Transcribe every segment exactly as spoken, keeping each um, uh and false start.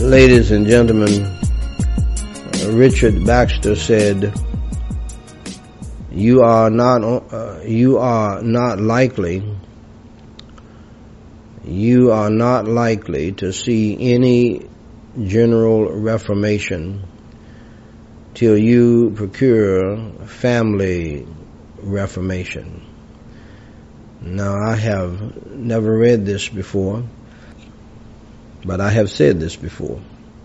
Ladies and gentlemen, Richard Baxter said, "You are not, uh, you are not likely, you are not likely to see any general reformation till you procure family reformation." Now, I have never read this before, but I have said this before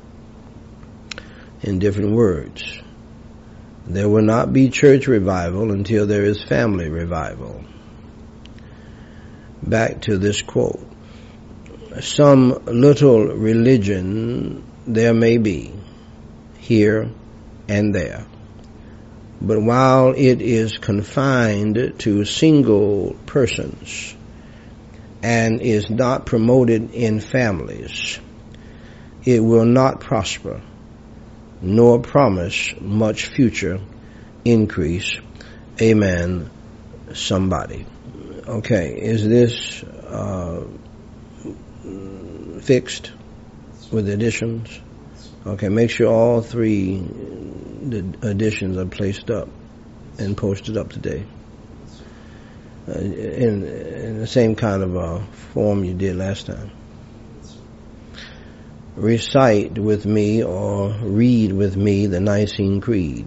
in different words. There will not be church revival until there is family revival. Back to this quote. Some little religion there may be, here and there. But while it is confined to single persons and is not promoted in families, it will not prosper, nor promise much future increase. Amen, somebody. Okay, is this uh, fixed with additions? Okay, make sure all three the additions are placed up and posted up today. Uh, in, in the same kind of uh, form you did last time. Recite with me or read with me the Nicene Creed.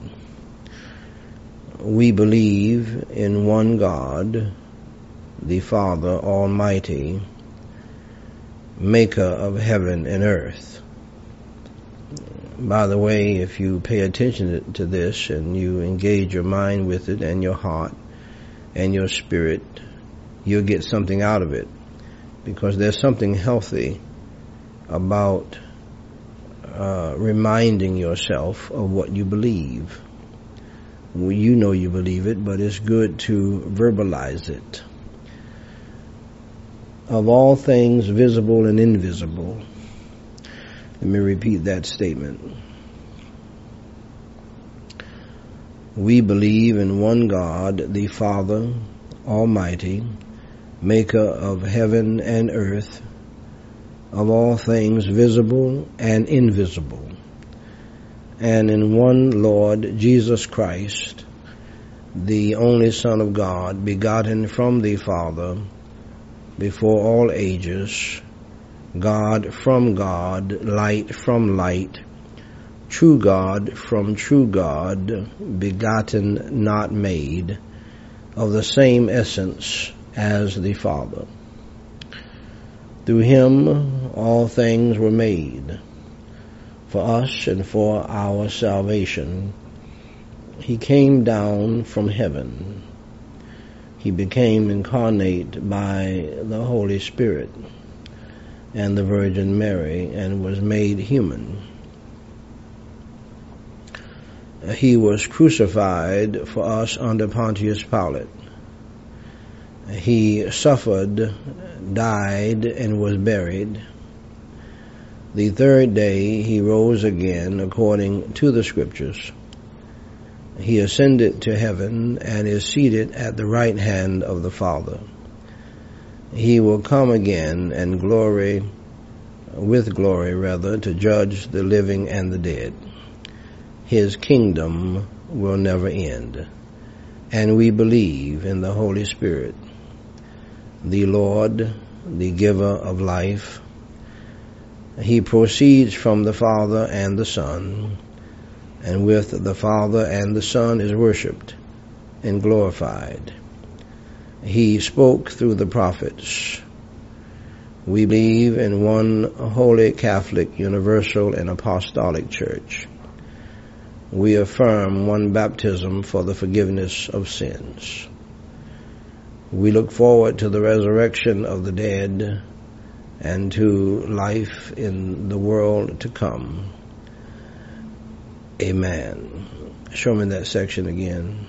We believe in one God, the Father Almighty, maker of heaven and earth. By the way, if you pay attention to this and you engage your mind with it and your heart and your spirit, you'll get something out of it, because there's something healthy about uh, reminding yourself of what you believe. Well, you know you believe it, but it's good to verbalize it. Of all things visible and invisible. Let me repeat that statement. We believe in one God, the Father Almighty, maker of heaven and earth, of all things visible and invisible, and in one Lord Jesus Christ, the only Son of God, begotten from the Father, before all ages, God from God, light from light, true God from true God, begotten, not made, of the same essence as the Father. Through him all things were made. For us and for our salvation, he came down from heaven. He became incarnate by the Holy Spirit and the Virgin Mary, and was made human. He was crucified for us under Pontius Pilate. He suffered, died, and was buried. The third day he rose again according to the Scriptures. He ascended to heaven and is seated at the right hand of the Father. He will come again and glory, with glory rather, to judge the living and the dead. His kingdom will never end. And we believe in the Holy Spirit, the Lord, the giver of life. He proceeds from the Father and the Son, and with the Father and the Son is worshipped and glorified. He spoke through the prophets. We believe in one holy, Catholic, universal, and apostolic church. We affirm one baptism for the forgiveness of sins. We look forward to the resurrection of the dead and to life in the world to come. Amen. Show me that section again.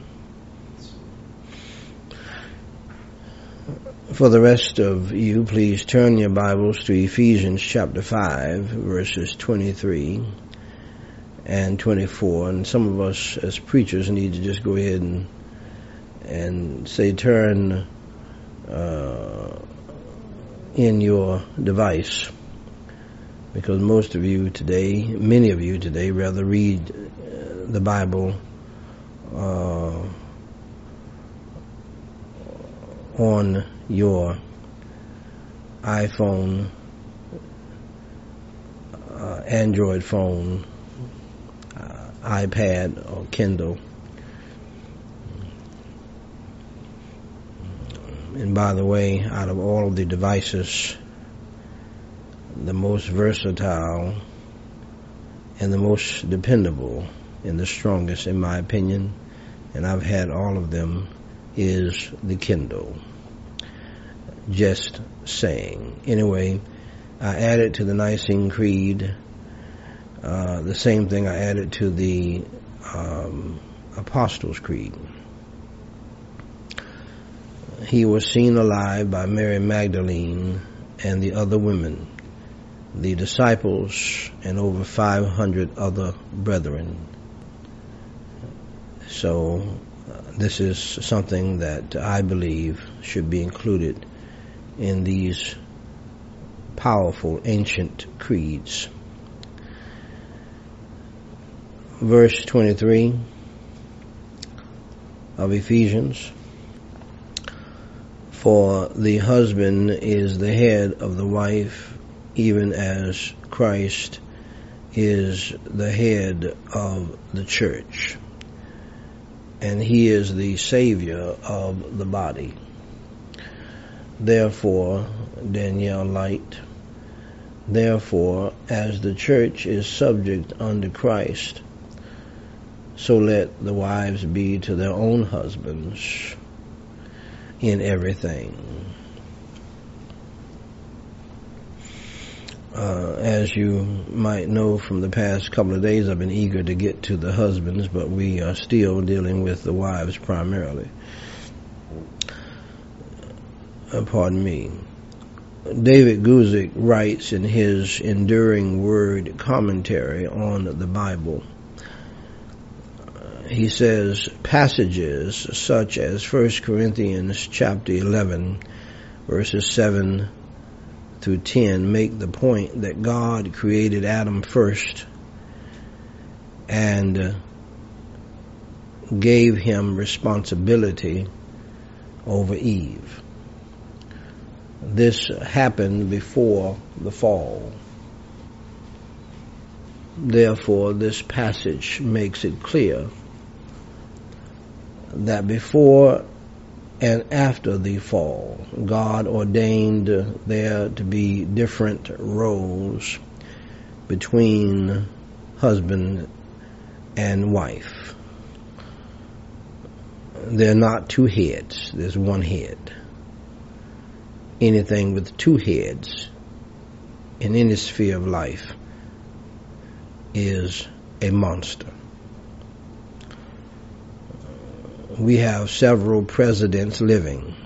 For the rest of you, please turn your Bibles to Ephesians chapter five, verses twenty-three and twenty-four. And some of us as preachers need to just go ahead and and say turn uh, in your device because most of you today, many of you today, rather read uh, the Bible uh, on your iPhone, uh, Android phone, uh, iPad, or Kindle. And by the way, out of all of the devices, the most versatile and the most dependable and the strongest, in my opinion, and I've had all of them, is the Kindle. Just saying. Anyway, I added to the Nicene Creed uh, the same thing I added to the um, Apostles' Creed. He was seen alive by Mary Magdalene and the other women, the disciples, and over five hundred other brethren. So uh, this is something that I believe should be included in these powerful ancient creeds. Verse twenty-three of Ephesians. For the husband is the head of the wife, even as Christ is the head of the church, and he is the Savior of the body. Therefore, Daniel Light, therefore, as the church is subject unto Christ, so let the wives be to their own husbands in everything. Uh, as you might know from the past couple of days, I've been eager to get to the husbands, but we are still dealing with the wives primarily. Uh, pardon me. David Guzik writes in his Enduring Word commentary on the Bible, he says, passages such as First Corinthians chapter eleven, verses seven through ten make the point that God created Adam first and gave him responsibility over Eve. This happened before the fall. Therefore, this passage makes it clear that before and after the fall, God ordained there to be different roles between husband and wife. They're not two heads, there's one head. Anything with two heads in any sphere of life is a monster. We have several presidents living,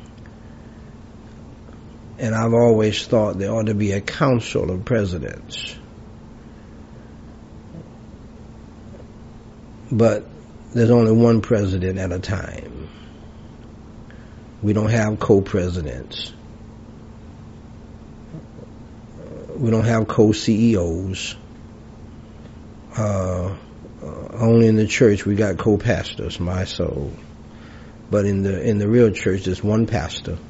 and I've always thought there ought to be a council of presidents. But there's only one president at a time. We don't have co-presidents. We don't have co-C E Os. Uh, only in the church we got co-pastors, my soul. But in the in the real church, there's one pastor.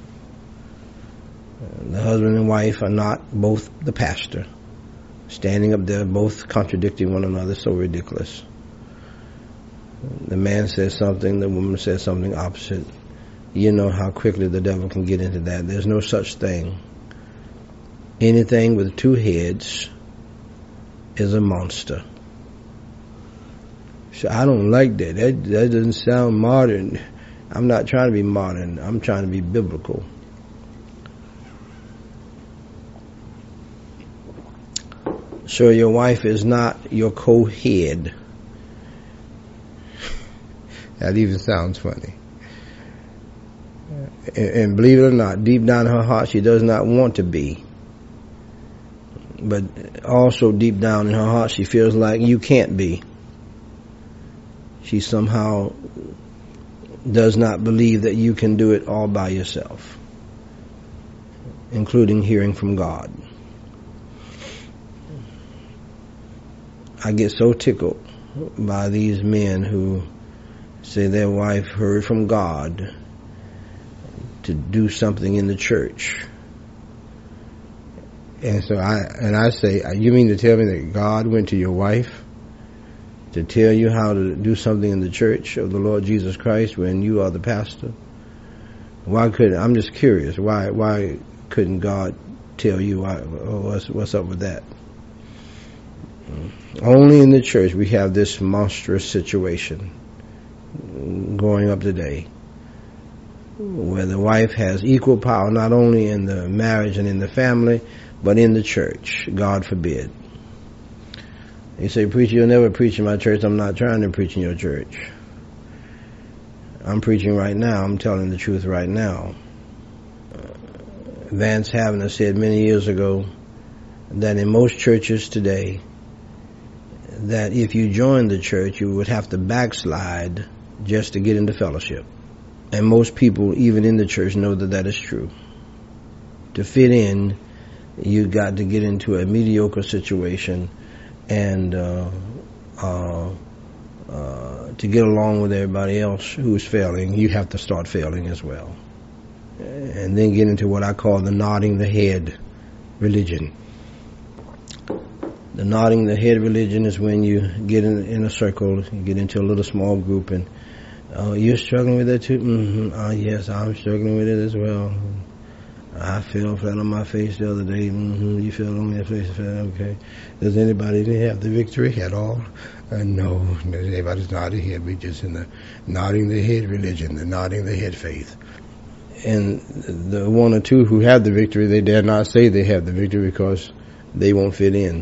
The husband and wife are not both the pastor. Standing up there, both contradicting one another, so ridiculous. The man says something, the woman says something opposite. You know how quickly the devil can get into that. There's no such thing. Anything with two heads is a monster. So I don't like that. That, that doesn't sound modern. I'm not trying to be modern. I'm trying to be biblical. So your wife is not your co-head. That even sounds funny. And, and believe it or not, deep down in her heart, she does not want to be. But also deep down in her heart, she feels like you can't be. She somehow does not believe that you can do it all by yourself, including hearing from God. I get so tickled by these men who say their wife heard from God to do something in the church. And so I, and I say, you mean to tell me that God went to your wife to tell you how to do something in the church of the Lord Jesus Christ when you are the pastor? Why couldn't, I'm just curious, why, why couldn't God tell you? Why, what's, what's up with that? Only in the church we have this monstrous situation going up today, where the wife has equal power not only in the marriage and in the family, but in the church. God forbid. You say, preacher, you'll never preach in my church. I'm not trying to preach in your church. I'm preaching right now. I'm telling the truth right now. Vance Havner said many years ago that in most churches today, that if you joined the church, you would have to backslide just to get into fellowship. And most people, even in the church, know that that is true. To fit in, you got to get into a mediocre situation, and uh, uh, uh, to get along with everybody else who's failing, you have to start failing as well. And then get into what I call the nodding the head religion. The nodding the head religion is when you get in, in a circle, you get into a little small group, and oh, you're struggling with it too? Mm-hmm. Oh, yes, I'm struggling with it as well. I fell flat on my face the other day. Mm-hmm. You fell on your face. Okay. Does anybody have the victory at all? Uh, no, everybody's nodding head. We're just in the nodding the head religion, the nodding the head faith. And the one or two who have the victory, they dare not say they have the victory because they won't fit in.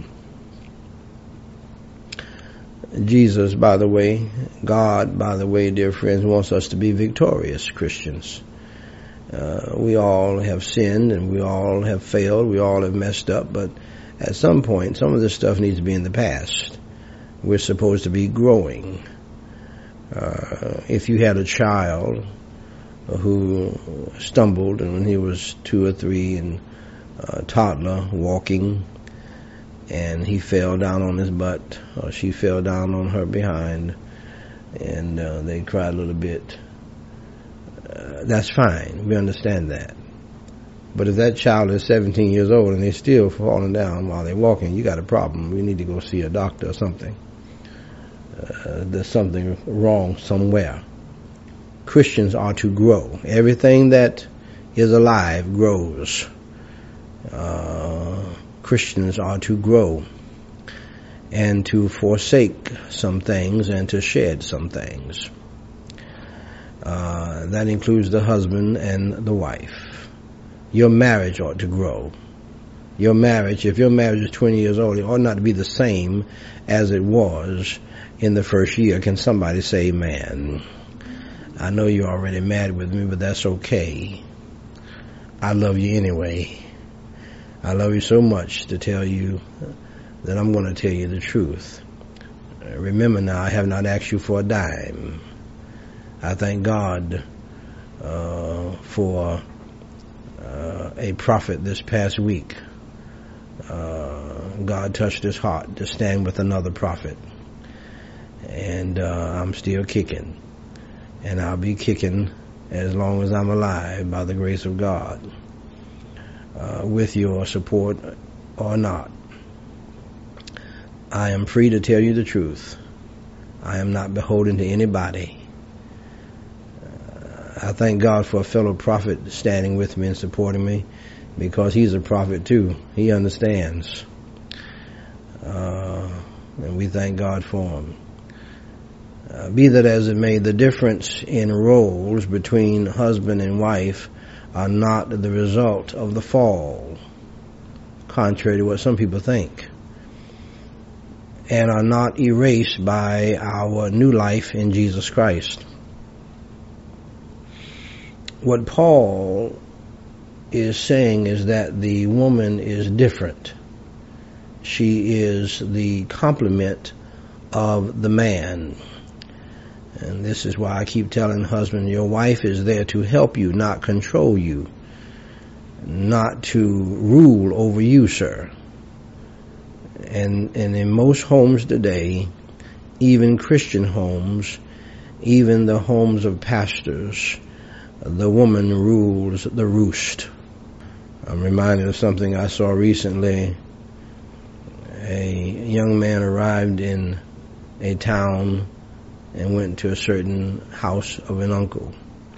Jesus, by the way, God, by the way, dear friends, wants us to be victorious Christians. Uh, we all have sinned and we all have failed. We all have messed up. But at some point, some of this stuff needs to be in the past. We're supposed to be growing. Uh, if you had a child who stumbled and when he was two or three and a toddler walking, and he fell down on his butt, or she fell down on her behind, and uh, they cried a little bit, uh, that's fine. We understand that. But if that child is seventeen years old and they're still falling down while they're walking, you got a problem. We need to go see a doctor or something. Uh, there's something wrong somewhere. Christians are to grow. Everything that is alive grows. Uh, Christians are to grow and to forsake some things and to shed some things. Uh, that includes the husband and the wife. Your marriage ought to grow. Your marriage, if your marriage is twenty years old, it ought not to be the same as it was in the first year. Can somebody say amen? I know you're already mad with me, but that's okay. I love you anyway. I love you so much to tell you that I'm going to tell you the truth. Remember now, I have not asked you for a dime. I thank God uh, for uh, a prophet this past week. Uh, God touched his heart to stand with another prophet. And uh, I'm still kicking. And I'll be kicking as long as I'm alive by the grace of God. Uh, with your support or not. I am free to tell you the truth. I am not beholden to anybody. Uh, I thank God for a fellow prophet standing with me and supporting me, because he's a prophet too. He understands. Uh, and we thank God for him. Uh, be that as it may, the difference in roles between husband and wife are not the result of the fall, contrary to what some people think, and are not erased by our new life in Jesus Christ. What Paul is saying is that the woman is different. She is the complement of the man. And this is why I keep telling husband, your wife is there to help you, not control you, not to rule over you, sir. And, and in most homes today, even Christian homes, even the homes of pastors, the woman rules the roost. I'm reminded of something I saw recently. A young man arrived in a town and went to a certain house of an uncle.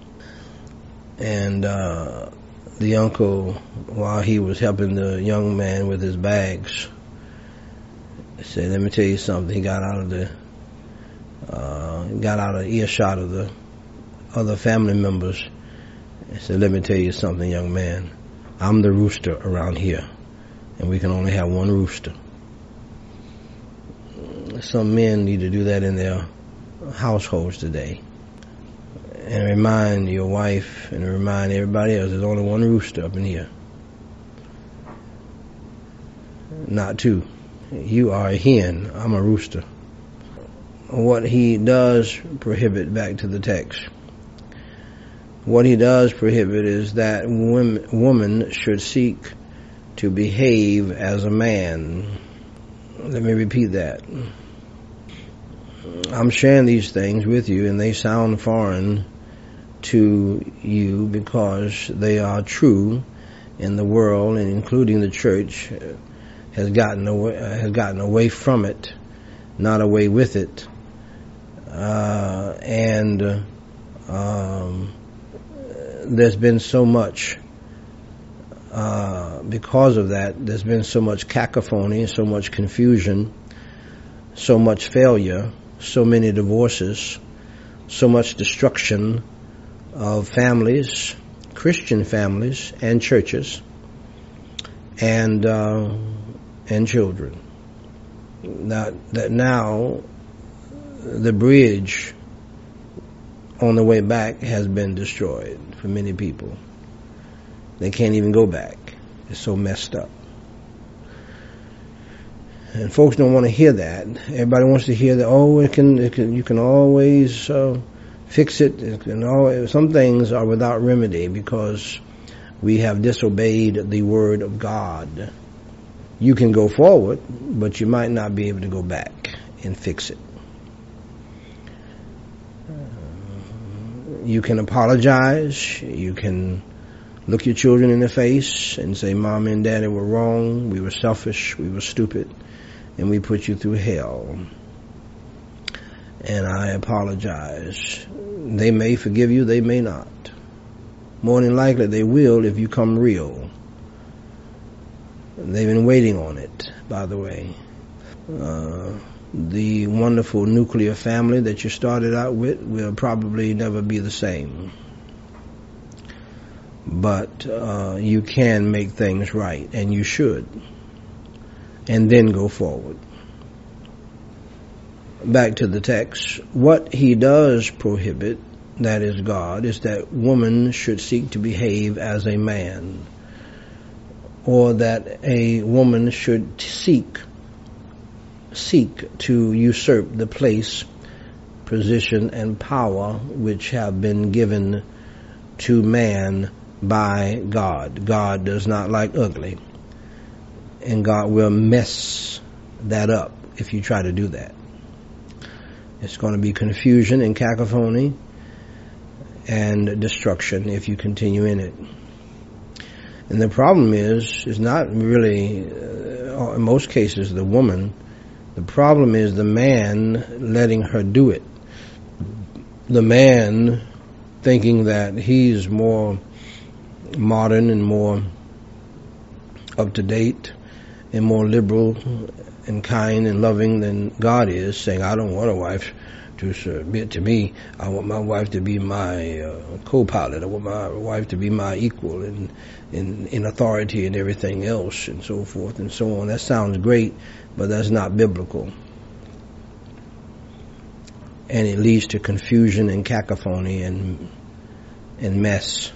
And uh, the uncle, while he was helping the young man with his bags, said, "Let me tell you something." He got out of the uh, got out of earshot of the other family members. He said, "Let me tell you something, young man. I'm the rooster around here, and we can only have one rooster." Some men need to do that in their households today, and remind your wife and remind everybody else there's only one rooster up in here, not two. You are a hen, I'm a rooster. What he does prohibit, back to the text, what he does prohibit is that women, woman should seek to behave as a man. Let me repeat that. I'm sharing these things with you, and they sound foreign to you because they are true, in the world, and including the church, has gotten away, has gotten away from it, not away with it. Uh, and uh, um, there's been so much, uh, because of that, there's been so much cacophony, so much confusion, so much failure, so many divorces, so much destruction of families, Christian families and churches, and uh, and children. That that now the bridge on the way back has been destroyed for many people. They can't even go back. It's so messed up. And folks don't want to hear that. Everybody wants to hear that, oh, it can, it can, you can always uh, fix it. It can always, some things are without remedy because we have disobeyed the word of God. You can go forward, but you might not be able to go back and fix it. You can apologize. You can look your children in the face and say, "Mom and Daddy were wrong. We were selfish. We were stupid. And we put you through hell. And I apologize." They may forgive you. They may not. More than likely, they will if you come real. They've been waiting on it, by the way. Uh, the wonderful nuclear family that you started out with will probably never be the same. But uh, you can make things right, and you should. And then go forward. Back to the text. What he does prohibit, that is God, is that woman should seek to behave as a man, or that a woman should seek seek to usurp the place, position, and power which have been given to man by God. God does not like ugly, and God will mess that up if you try to do that. It's going to be confusion and cacophony and destruction if you continue in it. And the problem is, is not really, uh, in most cases, the woman. The problem is the man letting her do it. The man thinking that he's more modern and more up to date and more liberal and kind and loving than God is, saying, "I don't want a wife to submit to me. I want my wife to be my uh, co-pilot. I want my wife to be my equal in, in in authority and everything else," and so forth and so on. That sounds great, but that's not biblical. And it leads to confusion and cacophony and and mess.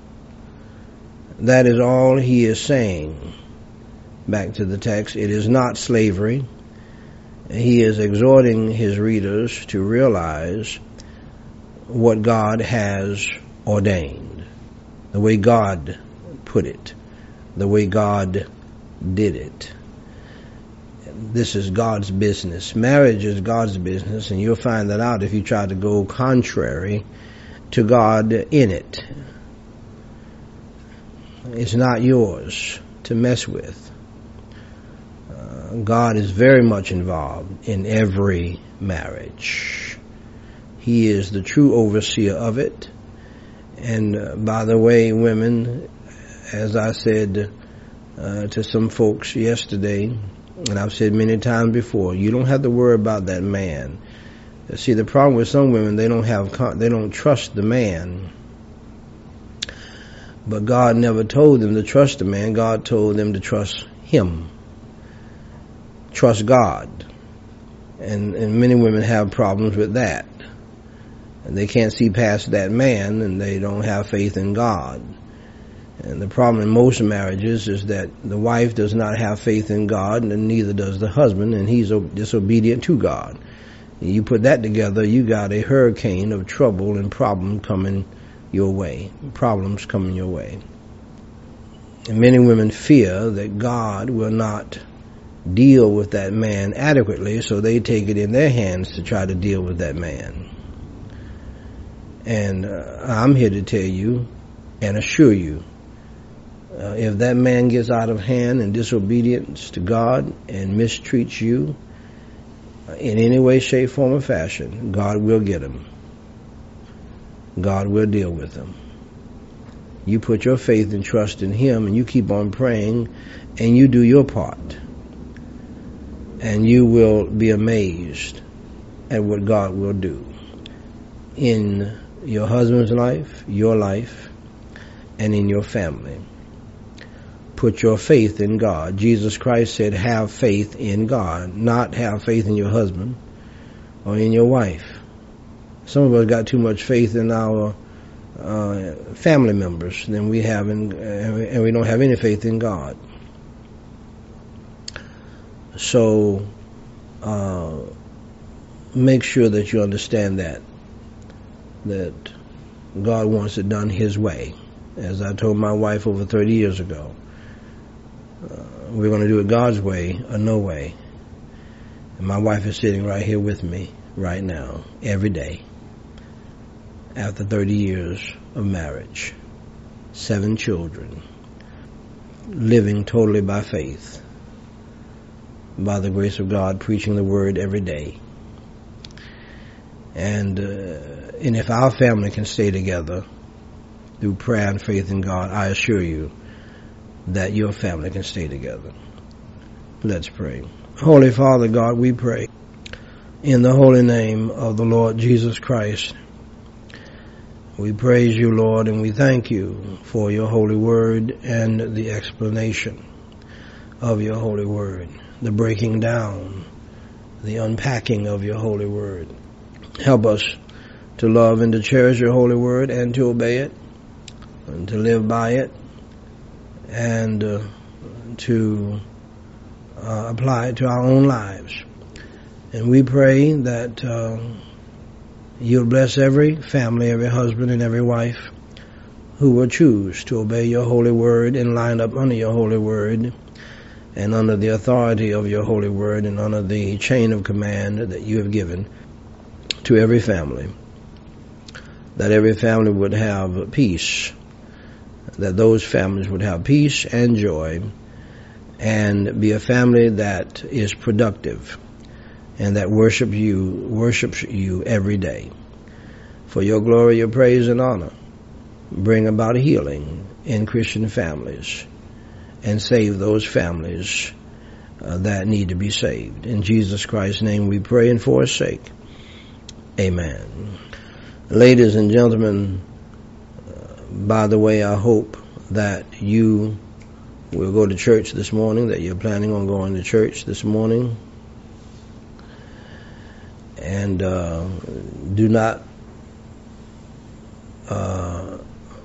That is all he is saying. Back to the text, it is not slavery. He is exhorting his readers to realize what God has ordained, the way God put it, the way God did it. this is God's business. Marriage is God's business, and you'll find that out if you try to go contrary to God in it. It's not yours to mess with. Uh, God is very much involved in every marriage. He is the true overseer of it. And uh, by the way, women, as I said uh, to some folks yesterday, and I've said many times before, you don't have to worry about that man. See, the problem with some women, they don't have, they don't trust the man. But God never told them to trust the man. God told them to trust Him. Trust God. And, and many women have problems with that. And they can't see past that man, and they don't have faith in God. And the problem in most marriages is that the wife does not have faith in God, and neither does the husband, and he's disobedient to God. And you put that together, you got a hurricane of trouble and problem coming your way, problems coming your way. And many women fear that God will not deal with that man adequately, so they take it in their hands to try to deal with that man. And uh, I'm here to tell you and assure you, Uh, if that man gets out of hand in disobedience to God and mistreats you in any way, shape, form, or fashion, God will get him. God will deal with him. You put your faith and trust in Him, and you keep on praying, and you do your part. And you will be amazed at what God will do in your husband's life, your life, and in your family. Put your faith in God. Jesus Christ said, have faith in God, not have faith in your husband or in your wife. Some of us got too much faith in our uh, family members than we have in, and we don't have any faith in God. So, uh, make sure that you understand that, that God wants it done His way. As I told my wife over thirty years ago, Uh, we're going to do it God's way or no way. And my wife is sitting right here with me right now, every day, after thirty years of marriage, seven children, living totally by faith, by the grace of God, preaching the word every day. And, uh, and if our family can stay together through prayer and faith in God, I assure you that your family can stay together. Let's pray. Holy Father God, we pray in the holy name of the Lord Jesus Christ. We praise you, Lord, and we thank you for your holy word and the explanation of your holy word, the breaking down, the unpacking of your holy word. Help us to love and to cherish your holy word and to obey it and to live by it, and uh, to uh, apply it to our own lives. And we pray that uh, you'll bless every family, every husband, and every wife who will choose to obey your holy word and line up under your holy word and under the authority of your holy word and under the chain of command that you have given to every family. That every family would have peace, that those families would have peace and joy and be a family that is productive and that worship you, worships you every day. For your glory, your praise, and honor, bring about healing in Christian families and save those families uh, that need to be saved. In Jesus Christ's name we pray and for His sake. Amen. Ladies and gentlemen, by the way, I hope that you will go to church this morning, that you're planning on going to church this morning. And uh, do not uh,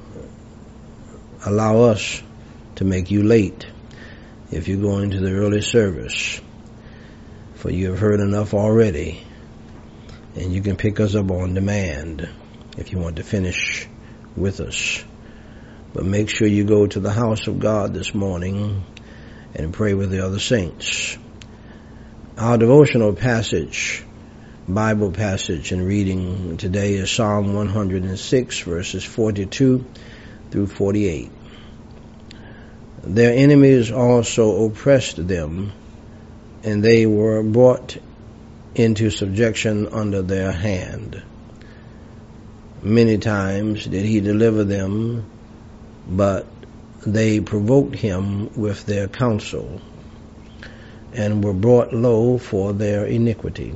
allow us to make you late if you're going to the early service, for you have heard enough already, and you can pick us up on demand if you want to finish with us. But make sure you go to the house of God this morning and pray with the other saints. Our devotional passage, Bible passage and reading today is Psalm one hundred six, verses forty-two through forty-eight. Their enemies also oppressed them, and they were brought into subjection under their hand. Many times did he deliver them, but they provoked him with their counsel, and were brought low for their iniquity.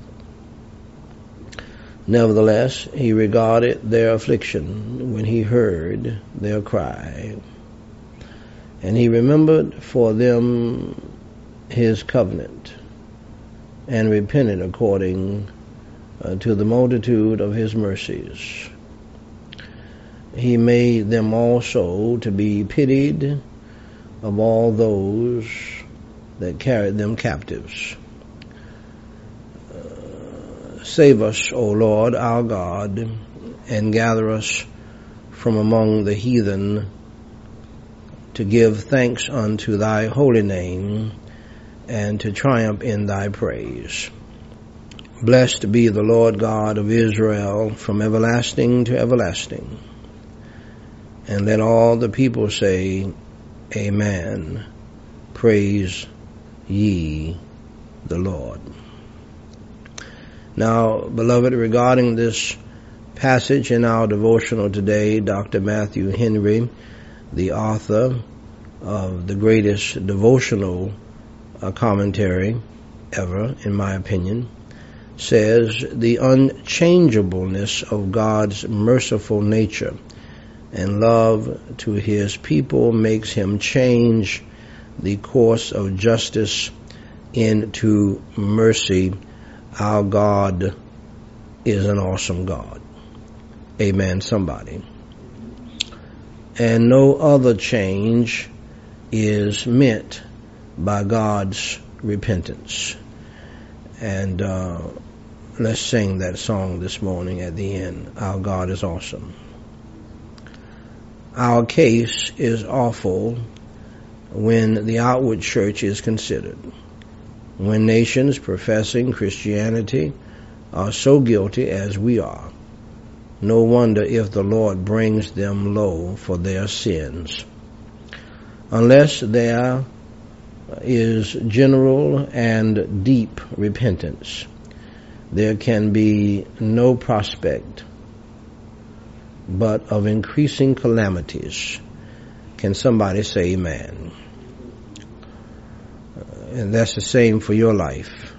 Nevertheless, he regarded their affliction when he heard their cry, and he remembered for them his covenant, and repented according uh, to the multitude of his mercies. He made them also to be pitied of all those that carried them captives. Uh, save us, O Lord, our God, and gather us from among the heathen, to give thanks unto thy holy name, and to triumph in thy praise. Blessed be the Lord God of Israel from everlasting to everlasting. And let all the people say, Amen. Praise ye the Lord. Now, beloved, regarding this passage in our devotional today, Doctor Matthew Henry, the author of the greatest devotional uh, commentary ever, in my opinion, says the unchangeableness of God's merciful nature and love to his people makes him change the course of justice into mercy. Our God is an awesome God. Amen, somebody. And no other change is meant by God's repentance. And uh, let's sing that song this morning at the end. Our God is awesome. Our case is awful when the outward church is considered. When nations professing Christianity are so guilty as we are, no wonder if the Lord brings them low for their sins. Unless there is general and deep repentance, there can be no prospect but of increasing calamities. Can somebody say amen? And that's the same for your life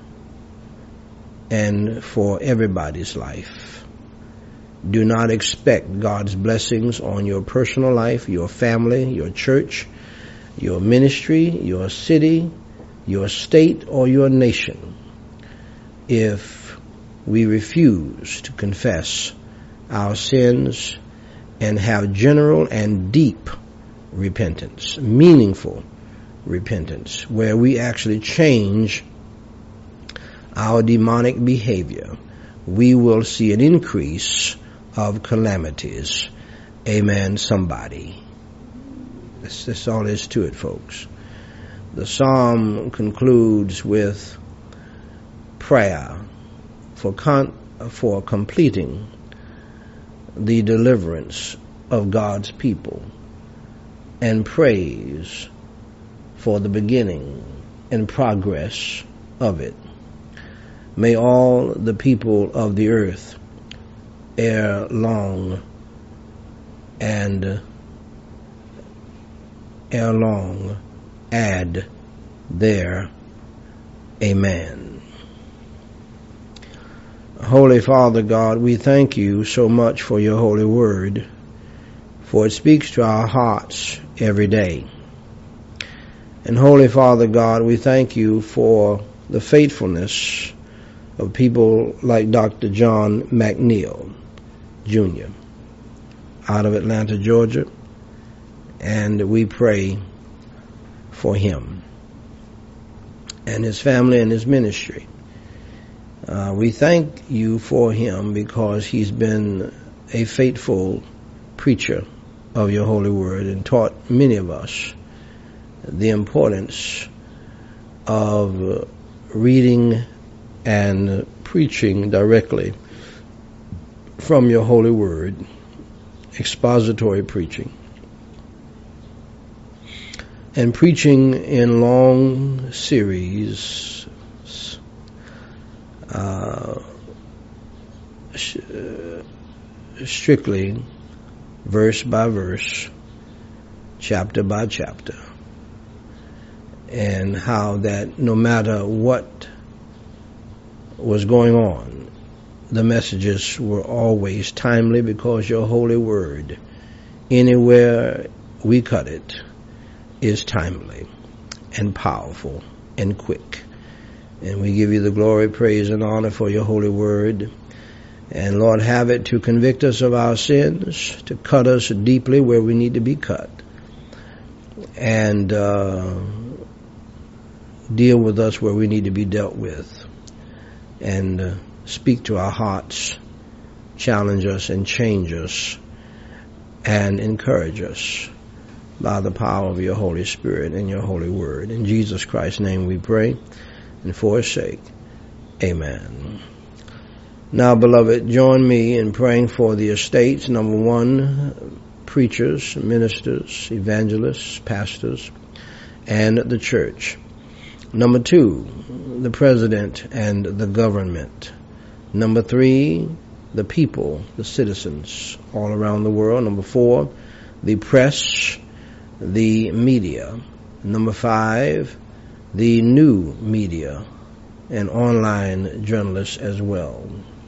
and for everybody's life. Do not expect God's blessings on your personal life, your family, your church, your ministry, your city, your state, or your nation if we refuse to confess our sins and have general and deep repentance, meaningful repentance, where we actually change our demonic behavior. We will see an increase of calamities. Amen, somebody. That's, that's all there is to it, folks. The psalm concludes with prayer for con- for completing the deliverance of God's people, and praise for the beginning and progress of it. May all the people of the earth ere long and ere long add their amen. Holy Father God, we thank you so much for your holy word, for it speaks to our hearts every day. And Holy Father God, we thank you for the faithfulness of people like Doctor John McNeil, Junior, out of Atlanta, Georgia, and we pray for him and his family and his ministry. Uh, we thank you for him because he's been a faithful preacher of your holy word and taught many of us the importance of reading and preaching directly from your holy word, expository preaching, and preaching in long series, uh, sh- strictly verse by verse, chapter by chapter, and how that no matter what was going on, the messages were always timely because your holy word, anywhere we cut it, is timely and powerful and quick. And we give you the glory, praise, and honor for your holy word. And Lord, have it to convict us of our sins, to cut us deeply where we need to be cut, and uh, deal with us where we need to be dealt with, and uh, speak to our hearts, challenge us and change us, and encourage us by the power of your Holy Spirit and your holy word. In Jesus Christ's name we pray, and for his sake, amen. Now, beloved, join me in praying for the estates. Number one, preachers, ministers, evangelists, pastors, and the church. Number two, the president and the government. Number three, the people, the citizens all around the world. Number four, the press, the media. Number five, the new media and online journalists as well.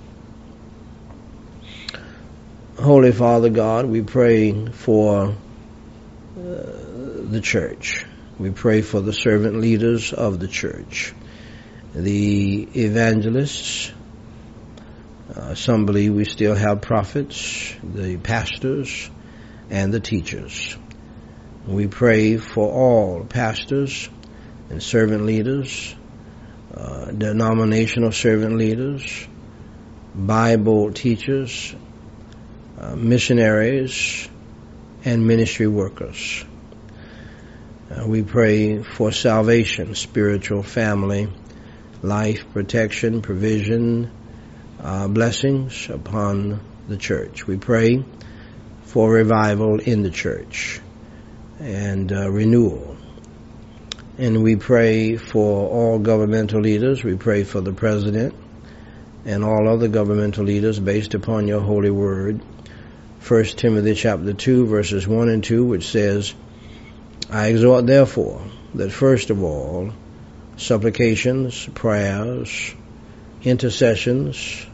Holy Father God, we pray for uh, the church. We pray for the servant leaders of the church, the evangelists. Uh, some believe we still have prophets, the pastors, and the teachers. We pray for all pastors and servant leaders, uh, denominational servant leaders, Bible teachers, uh, missionaries, and ministry workers. Uh, we pray for salvation, spiritual, family, life, protection, provision, uh, blessings upon the church. We pray for revival in the church and uh, renewal. And we pray for all governmental leaders. We pray for the president and all other governmental leaders based upon your holy word. First Timothy chapter two, verses one and two, which says, I exhort therefore that first of all supplications, prayers, intercessions,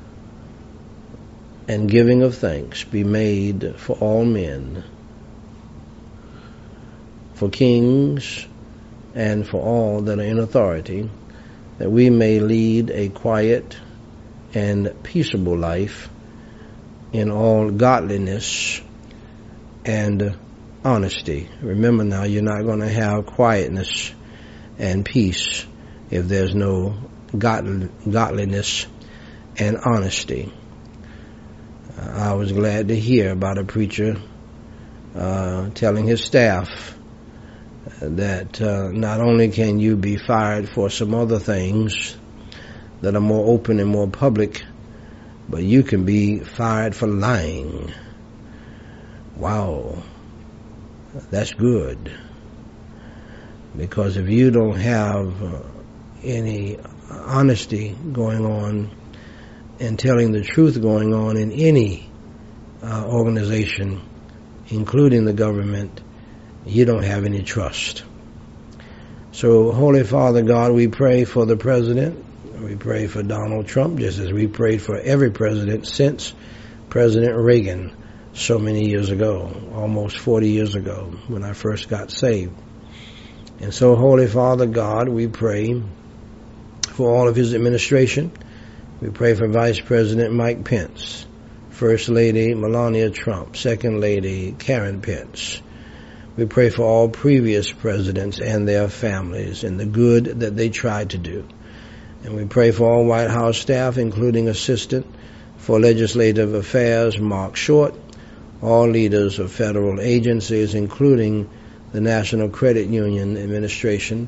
and giving of thanks be made for all men, for kings, and for all that are in authority, that we may lead a quiet and peaceable life in all godliness and honesty. Remember now, you're not going to have quietness and peace if there's no god- godliness and honesty. Uh, I was glad to hear about a preacher uh, telling his staff that uh, not only can you be fired for some other things that are more open and more public, but you can be fired for lying. Wow. That's good. Because if you don't have uh, any honesty going on and telling the truth going on in any uh, organization, including the government, you don't have any trust. So, Holy Father God, we pray for the president. We pray for Donald Trump, just as we prayed for every president since President Reagan so many years ago, almost forty years ago, when I first got saved. And so, Holy Father God, we pray for all of his administration. We pray for Vice President Mike Pence, First Lady Melania Trump, Second Lady Karen Pence. We pray for all previous presidents and their families and the good that they tried to do. And we pray for all White House staff, including Assistant for Legislative Affairs Mark Short, all leaders of federal agencies, including the National Credit Union Administration,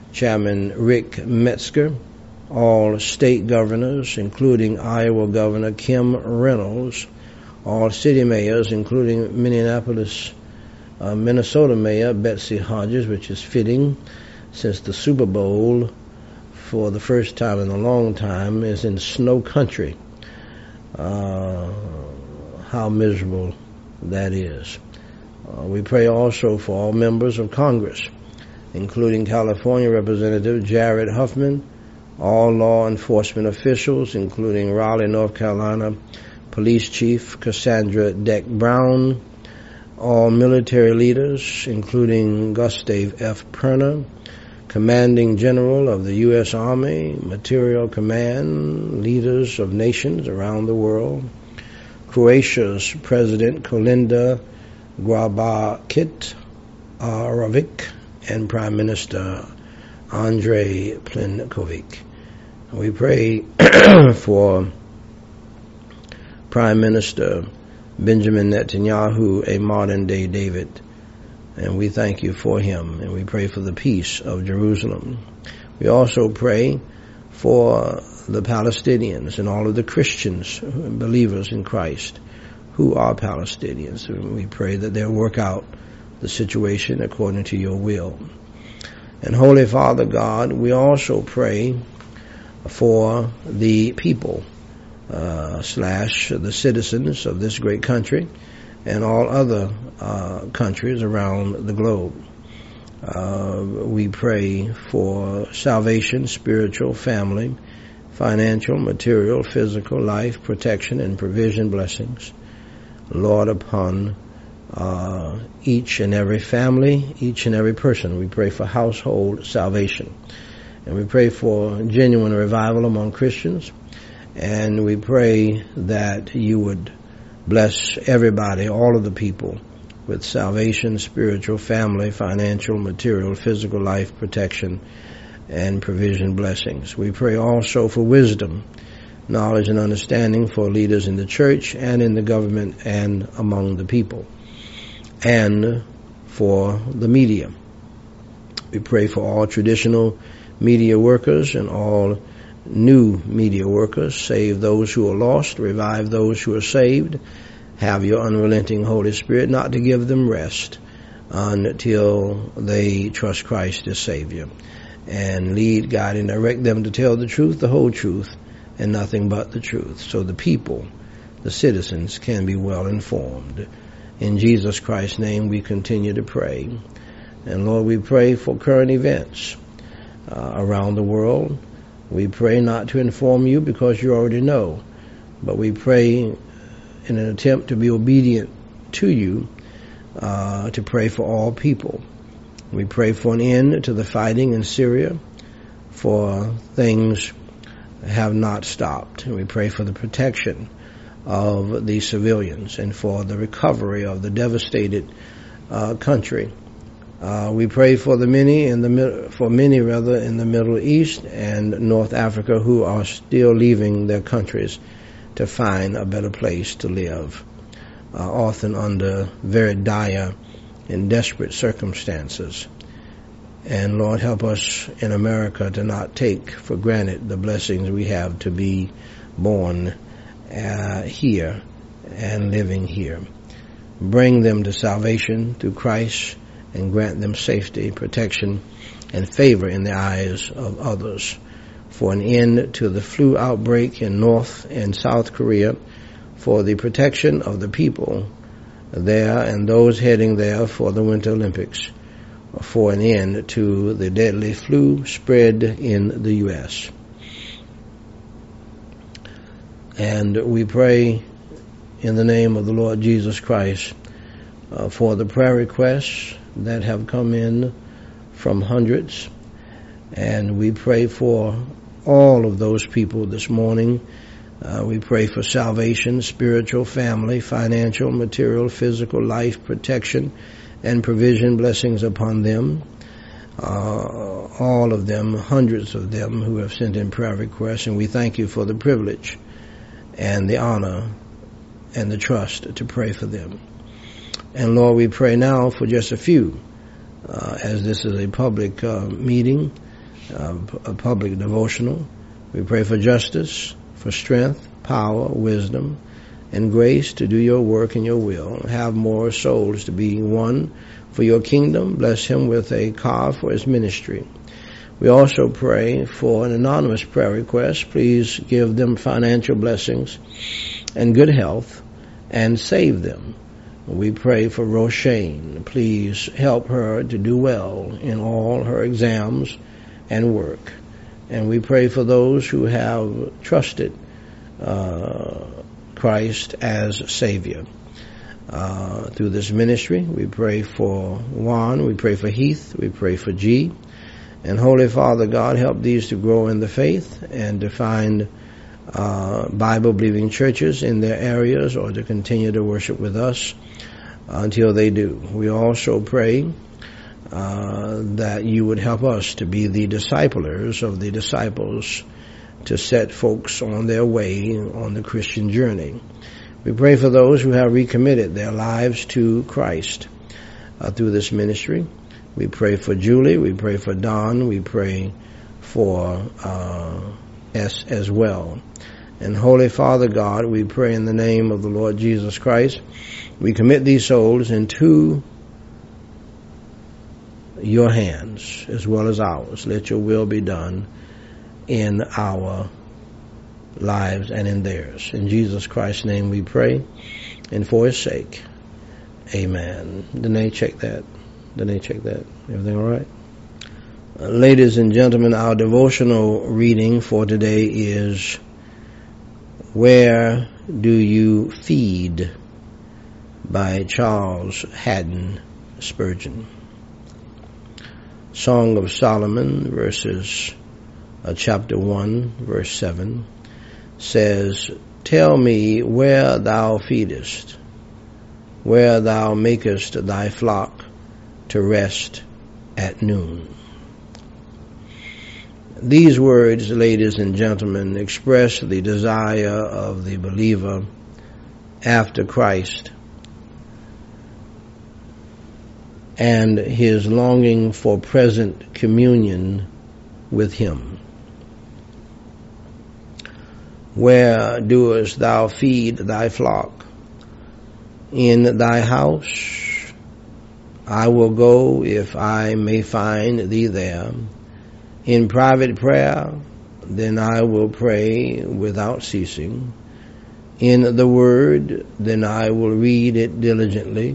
Chairman Rick Metzger, all state governors, including Iowa Governor Kim Reynolds, all city mayors, including Minneapolis, uh, Minnesota Mayor Betsy Hodges, which is fitting since the Super Bowl, for the first time in a long time, is in snow country. Uh, how miserable that is. Uh, we pray also for all members of Congress, including California Representative Jared Huffman, all law enforcement officials, including Raleigh, North Carolina Police Chief Cassandra Deck Brown, all military leaders, including Gustav F. Perna, Commanding General of the U S Army, Material Command, leaders of nations around the world, Croatia's President Kolinda Grabar-Kitarovic, and Prime Minister Andrej Plenković. We pray for Prime Minister Benjamin Netanyahu, a modern-day David, and we thank you for him, and we pray for the peace of Jerusalem. We also pray for the Palestinians and all of the Christians, believers in Christ, who are Palestinians. And we pray that they'll work out the situation according to your will. And Holy Father God, we also pray for the people, uh, slash the citizens of this great country and all other uh, countries around the globe. Uh, we pray for salvation, spiritual, family, financial, material, physical, life, protection, and provision blessings, Lord, upon uh, each and every family, each and every person. We pray for household salvation. And we pray for genuine revival among Christians. And we pray that you would bless everybody, all of the people, with salvation, spiritual, family, financial, material, physical, life, protection, and provision blessings. We pray also for wisdom, knowledge, and understanding for leaders in the church and in the government and among the people, and for the media. We pray for all traditional media workers and all new media workers. Save those who are lost, revive those who are saved. Have your unrelenting Holy Spirit not to give them rest until they trust Christ as Savior. And lead, guide, and direct them to tell the truth, the whole truth, and nothing but the truth, so the people, the citizens, can be well informed. In Jesus Christ's name we continue to pray. And Lord, we pray for current events uh, around the world. We pray not to inform you because you already know, but we pray in an attempt to be obedient to you, uh, to pray for all people. We pray for an end to the fighting in Syria, for things have not stopped. And we pray for the protection of the civilians and for the recovery of the devastated uh, country. Uh, we pray for the many in the for many rather in the Middle East and North Africa who are still leaving their countries to find a better place to live, uh, often under very dire and desperate circumstances. And Lord, help us in America to not take for granted the blessings we have to be born uh, here and living here. Bring them to salvation through Christ, and grant them safety, protection, and favor in the eyes of others. For an end to the flu outbreak in North and South Korea, for the protection of the people there and those heading there for the Winter Olympics, for an end to the deadly flu spread in the U S And we pray in the name of the Lord Jesus Christ uh, for the prayer requests that have come in from hundreds. And we pray for all of those people this morning. Uh, we pray for salvation, spiritual, family, financial, material, physical, life, protection, and provision blessings upon them. Uh, all of them, hundreds of them who have sent in prayer requests. And we thank you for the privilege and the honor and the trust to pray for them. And Lord, we pray now for just a few, uh, as this is a public uh, meeting, uh, a public devotional. We pray for justice, for strength, power, wisdom, and grace to do your work and your will. Have more souls to be won for your kingdom. Bless him with a car for his ministry. We also pray for an anonymous prayer request. Please give them financial blessings and good health and save them. We pray for Roshane. Please help her to do well in all her exams and work. And we pray for those who have trusted uh, Christ as Savior uh, through this ministry. We pray for Juan. We pray for Heath. We pray for G. And Holy Father God, help these to grow in the faith and to find uh, Bible-believing churches in their areas, or to continue to worship with us until they do. We also pray uh, that you would help us to be the disciplers of the disciples, to set folks on their way on the Christian journey. We pray for those who have recommitted their lives to Christ uh, through this ministry. We pray for Julie. We pray for Don. We pray for uh, S as well. And Holy Father God, we pray in the name of the Lord Jesus Christ. We commit these souls into your hands as well as ours. Let your will be done in our lives and in theirs. In Jesus Christ's name we pray, and for his sake, amen. Danae, check that. Danae, check that. Everything all right? Uh, ladies and gentlemen, our devotional reading for today is Where Do You Feed? By Charles Haddon Spurgeon. Song of Solomon, verses uh, chapter one, verse seven, says, Tell me where thou feedest, where thou makest thy flock to rest at noon. These words, ladies and gentlemen, express the desire of the believer after Christ and his longing for present communion with him. Where doest thou feed thy flock? In thy house? I will go if I may find thee there. In private prayer, then I will pray without ceasing. In the word, then I will read it diligently.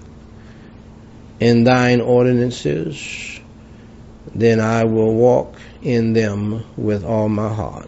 In thine ordinances, then I will walk in them with all my heart.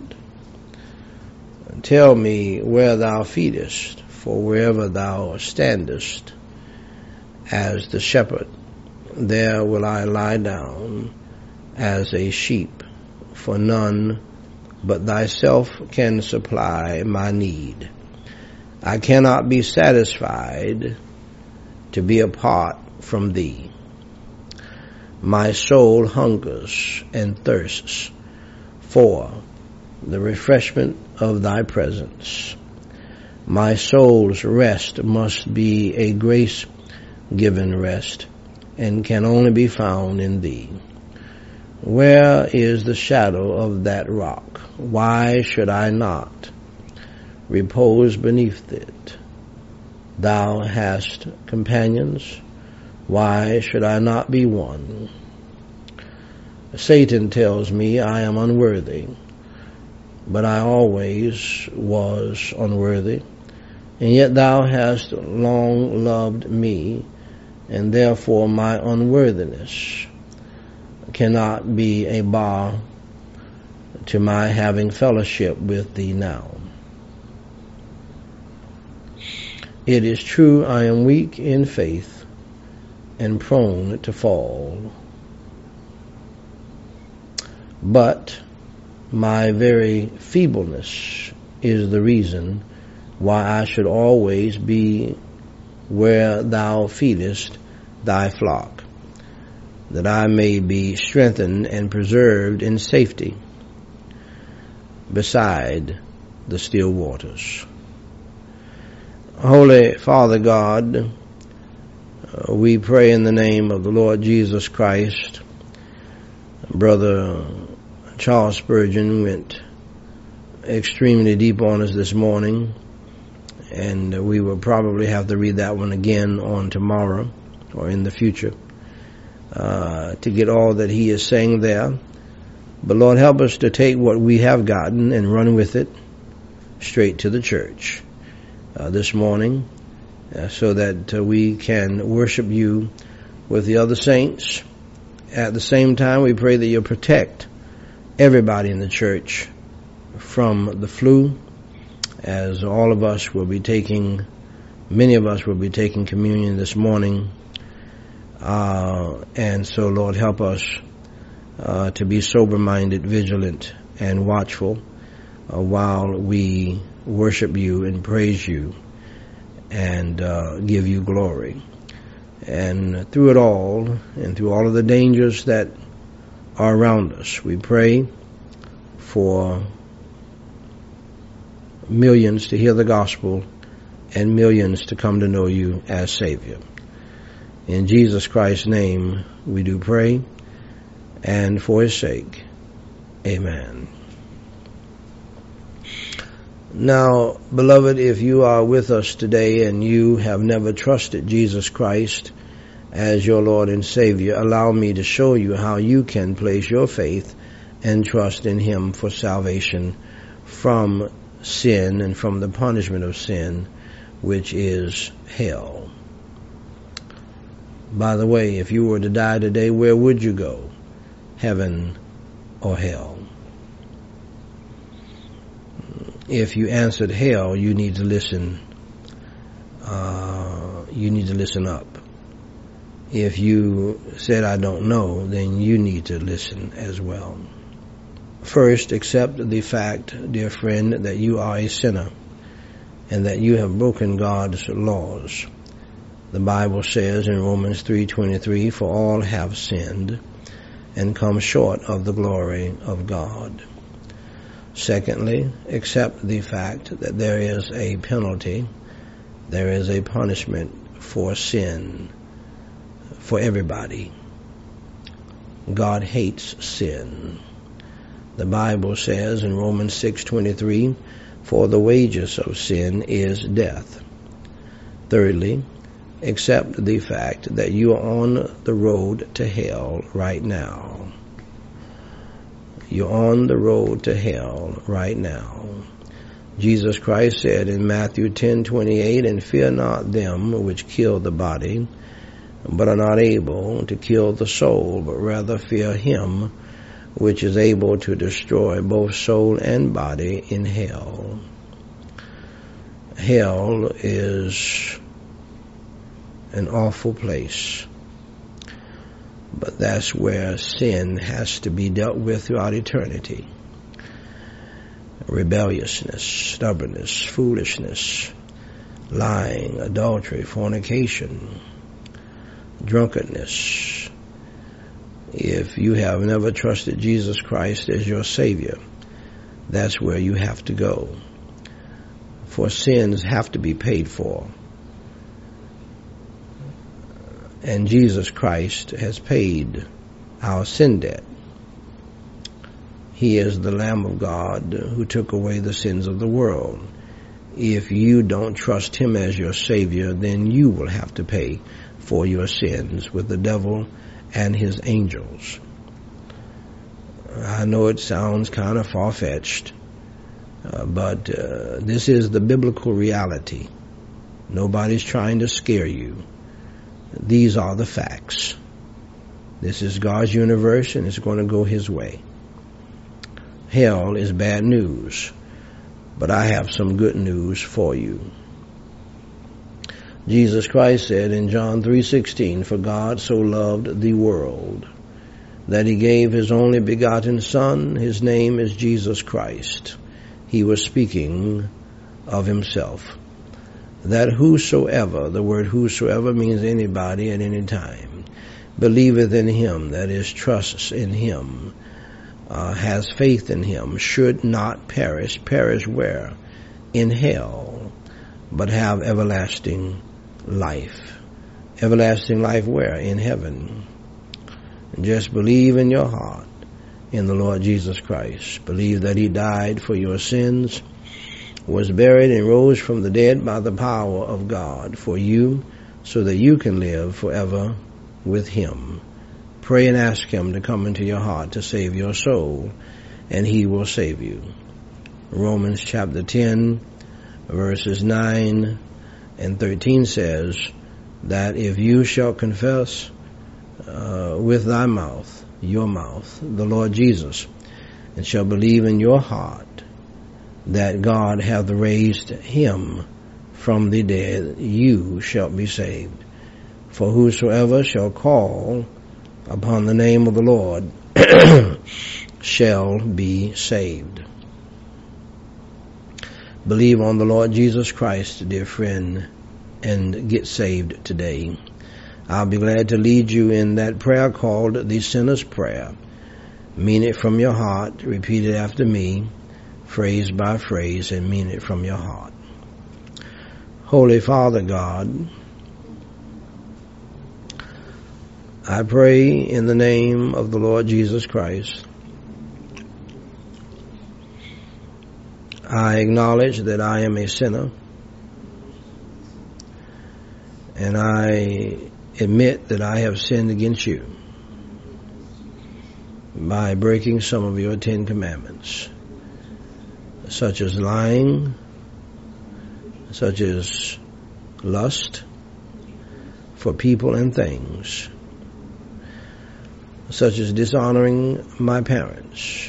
Tell me where thou feedest, for wherever thou standest, as the shepherd, there will I lie down as a sheep, for none but thyself can supply my need. I cannot be satisfied to be apart from thee. My soul hungers and thirsts for the refreshment of thy presence. My soul's rest must be a grace-given rest, and can only be found in thee. Where is the shadow of that rock? Why should I not repose beneath it? Thou hast companions. Why should I not be one? Satan tells me I am unworthy, but I always was unworthy, and yet thou hast long loved me, and therefore my unworthiness cannot be a bar to my having fellowship with thee now. It is true I am weak in faith and prone to fall, but my very feebleness is the reason why I should always be where thou feedest thy flock, that I may be strengthened and preserved in safety beside the still waters. Holy Father God, uh, we pray in the name of the Lord Jesus Christ Brother Charles Spurgeon went extremely deep on us this morning, and we will probably have to read that one again on tomorrow or in the future uh, to get all that he is saying there. But Lord, help us to take what we have gotten and run with it straight to the church uh, this morning uh, so that uh, we can worship you with the other saints. At the same time, we pray that you'll protect everybody in the church from the flu, as all of us will be taking, many of us will be taking communion this morning. Uh, and so, Lord, help us uh, to be sober-minded, vigilant, and watchful uh, while we worship you and praise you and uh, give you glory. And through it all, and through all of the dangers that are around us, we pray for millions to hear the gospel and millions to come to know you as Savior. In Jesus Christ's name we do pray, and for his sake, amen. Now, beloved, if you are with us today and you have never trusted Jesus Christ as your Lord and Savior, allow me to show you how you can place your faith and trust in him for salvation from sin and from the punishment of sin, which is hell. By the way, if you were to die today, where would you go? Heaven or hell? If you answered hell, you need to listen. Uh, you need to listen up. If you said, I don't know, then you need to listen as well. First, accept the fact, dear friend, that you are a sinner and that you have broken God's laws. The Bible says in Romans three twenty-three, for all have sinned and come short of the glory of God. Secondly, accept the fact that there is a penalty, there is a punishment for sin for everybody. God hates sin. The Bible says in Romans six twenty-three, for the wages of sin is death. Thirdly, accept the fact that you are on the road to hell right now. You're on the road to hell right now. Jesus Christ said in Matthew ten twenty-eight, and fear not them which kill the body, but are not able to kill the soul, but rather fear him which is able to destroy both soul and body in hell. Hell is an awful place, but that's where sin has to be dealt with throughout eternity. Rebelliousness, stubbornness, foolishness, lying, adultery, fornication, drunkenness. If you have never trusted Jesus Christ as your Savior, that's where you have to go. For sins have to be paid for. And Jesus Christ has paid our sin debt. He is the Lamb of God who took away the sins of the world. If you don't trust him as your Savior, then you will have to pay for your sins with the devil and his angels. I know it sounds kind of far-fetched, uh, but uh, this is the biblical reality. Nobody's trying to scare you. These are the facts. This is God's universe, and it's going to go his way. Hell is bad news, but I have some good news for you. Jesus Christ said in John three sixteen, for God so loved the world that he gave his only begotten Son. His name is Jesus Christ. He was speaking of himself. That whosoever, the word whosoever means anybody at any time, believeth in him, that is, trusts in him, uh, has faith in him, should not perish. Perish where? In hell, but have everlasting life. Everlasting life where? In heaven. And just believe in your heart in the Lord Jesus Christ. Believe that he died for your sins, was buried, and rose from the dead by the power of God for you, so that you can live forever with him. Pray and ask him to come into your heart to save your soul, and he will save you. Romans chapter ten, verses nine and thirteen says that if you shall confess uh, with thy mouth, your mouth, the Lord Jesus, and shall believe in your heart that God hath raised him from the dead, you shall be saved. For whosoever shall call upon the name of the Lord shall be saved. Believe on the Lord Jesus Christ, dear friend, and get saved today. I'll be glad to lead you in that prayer called the Sinner's Prayer. Mean it from your heart. Repeat it after me, phrase by phrase, and mean it from your heart. Holy Father God, I pray in the name of the Lord Jesus Christ. I acknowledge that I am a sinner, and I admit that I have sinned against you by breaking some of your Ten Commandments, such as lying, such as lust for people and things, such as dishonoring my parents,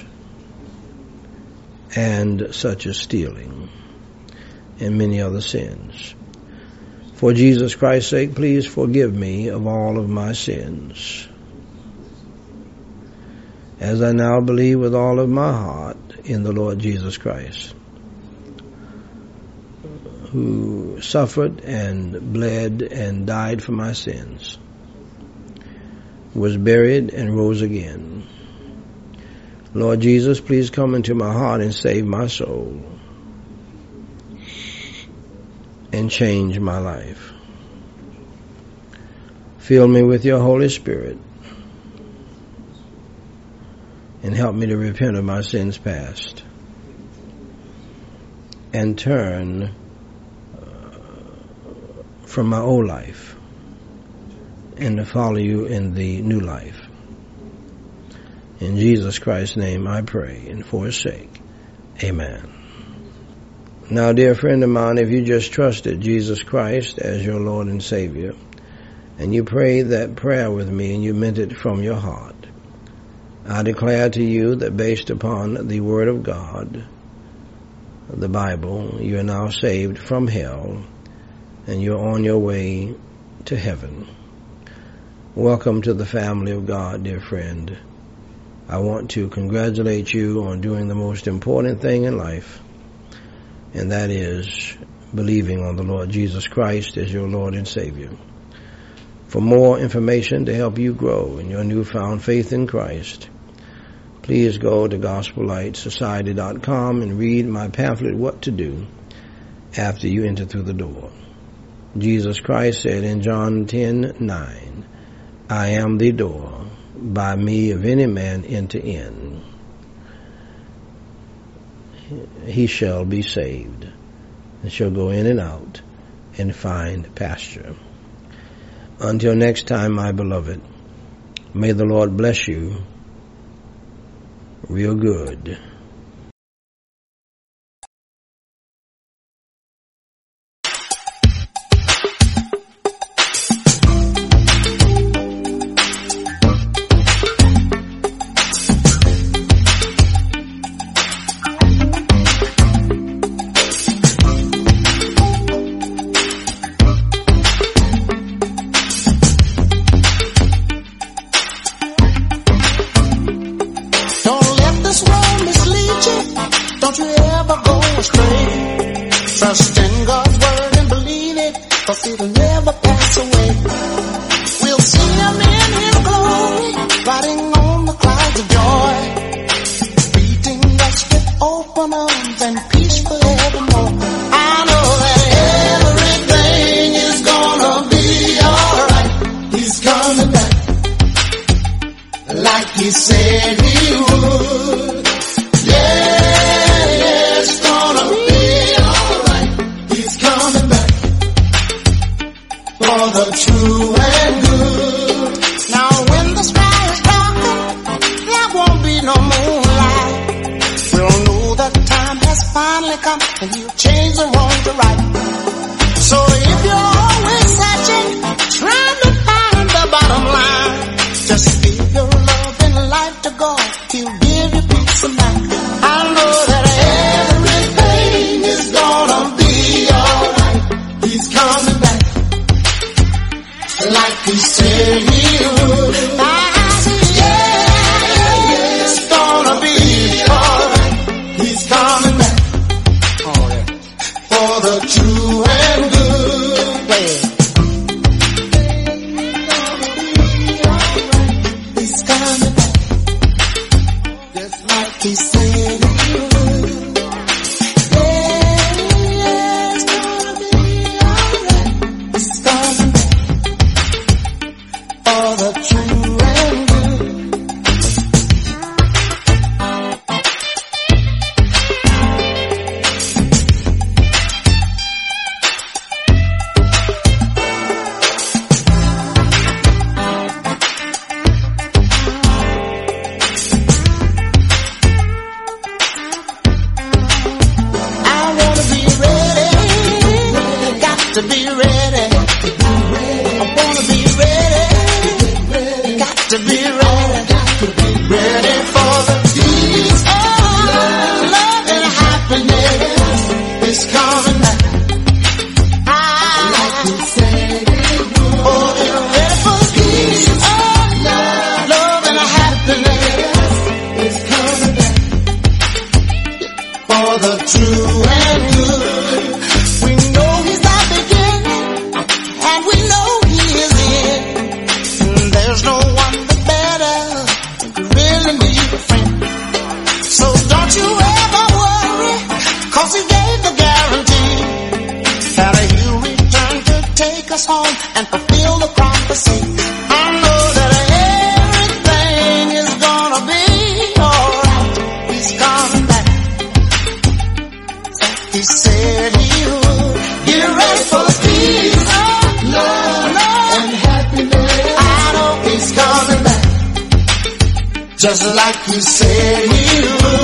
and such as stealing, and many other sins. For Jesus Christ's sake, please forgive me of all of my sins, as I now believe with all of my heart in the Lord Jesus Christ, who suffered and bled and died for my sins, was buried and rose again. Lord Jesus, please come into my heart and save my soul and change my life. Fill me with your Holy Spirit and help me to repent of my sins past and turn uh, from my old life and to follow you in the new life. In Jesus Christ's name I pray, and for his sake, amen. Now, dear friend of mine, if you just trusted Jesus Christ as your Lord and Savior, and you prayed that prayer with me and you meant it from your heart, I declare to you that based upon the Word of God, the Bible, you are now saved from hell and you're on your way to heaven. Welcome to the family of God, dear friend. I want to congratulate you on doing the most important thing in life, and that is believing on the Lord Jesus Christ as your Lord and Savior. For more information to help you grow in your newfound faith in Christ, please go to gospel light society dot com and read my pamphlet, What to Do After You Enter Through the Door. Jesus Christ said in John ten nine, I am the door. By me, if any man enter in, he shall be saved, and shall go in and out and find pasture. Until next time, my beloved, may the Lord bless you real good. Trust in God's word and believe it, 'cause it'll never pass away. We'll see him in his glory, riding on the clouds of joy, greeting us with open arms and peace forevermore. I know that everything is gonna be alright. He's coming back like he said he would. for the true and good. Now when the sky is darkened, there won't be no moonlight. We'll know that time has finally come and He'll change the wrong to right. So if you're always searching, trying to find the bottom line, just give your love and life to God. He'll give you peace of mind. I know that everything is gonna be alright. He's coming back like He said He would. I said, yeah, it's gonna be alright. He's coming back for the true and good. He's coming back just like He said He would. Yeah, it's gonna be alright. He's coming back for the true and good. I wanna be ready, got to be ready. I wanna be ready, got to be ready, ready for the peace of love and happiness is coming back. I like you said it would. Oh, you're ready for the peace of love, love and happiness is coming back for the true and good. We know He's our beginning, and we know He is the end. And there's no one but better if you really need a friend. So don't you ever worry, 'cause He gave the guarantee that He'll return to take us home and fulfill the prophecy. I know that everything is gonna be alright. He's coming back. He said He would. Get ready for the peace of love, love and happiness. I know He's coming back just like He said He would.